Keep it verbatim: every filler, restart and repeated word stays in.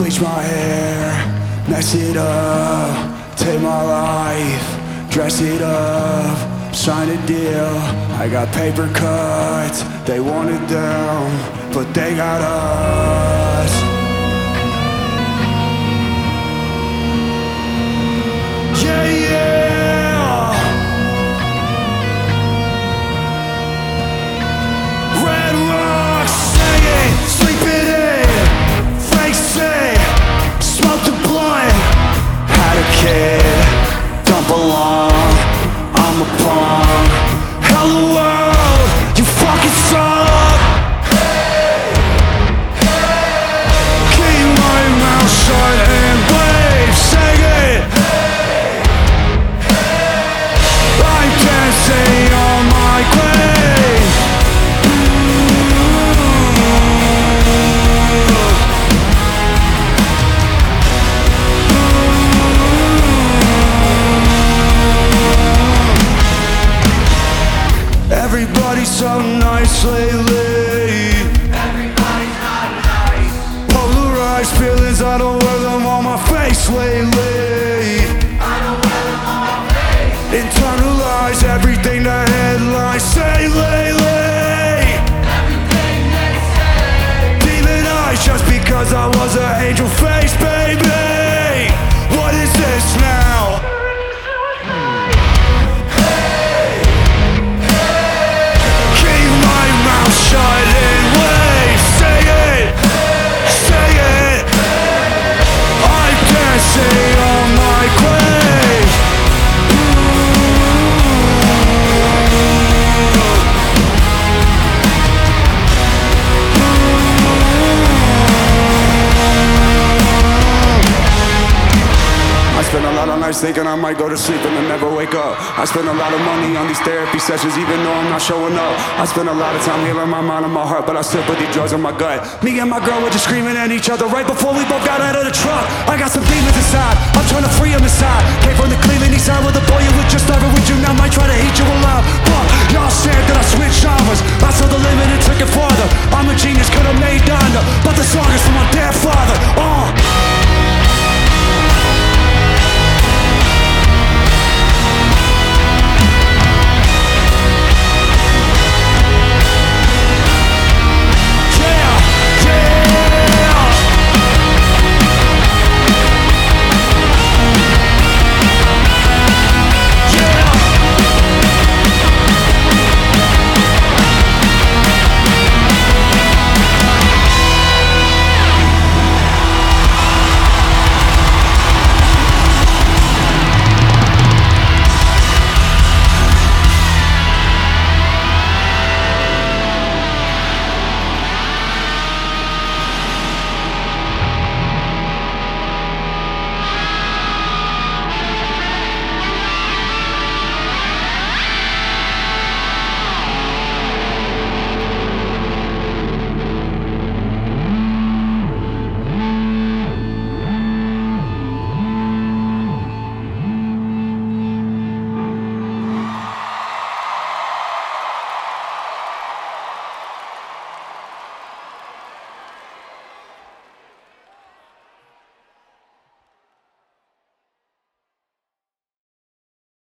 bleach my hair, mess it up, take my life, dress it up, sign a deal. I got paper cuts, they want it down, but they got us. Yeah, yeah. Red rocks, say it, sleep it in, face it, smoke the blunt. Had a kid, don't belong, I'm a pawn. Hello world, you fucking suck. Keep my mouth shut and wave, say it. I'm dancing on my grave. Everybody's so nice lately. Everybody's not nice. Polarized feelings, I don't wear them on my face lately. I don't wear them on my face. Internalize everything the headlines say lately. Everything they say. Demonized just because I was an angel face, baby. What is this now? Keep my mouth shut and wave, say it, say it. I'm dancing on my grave. I spend a lot of nights thinking I might go to sleep and then never wake up. I spend a lot of money on these therapy sessions even though I'm not showing up. I spend a lot of time healing my mind and my heart, but I still put these drugs in my gut. Me and my girl were just screaming at each other right before we both got out of the truck. I got some demons inside, I'm trying to free them inside. Came from the Cleveland east side where the boy you was just started with you now might try to hate you alive. But y'all said that I switched genres, I saw the limit and took it farther. I'm a genius, could've made Donda, but the song is for my dad.